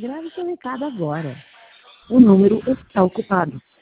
Grave seu recado agora. O número está ocupado.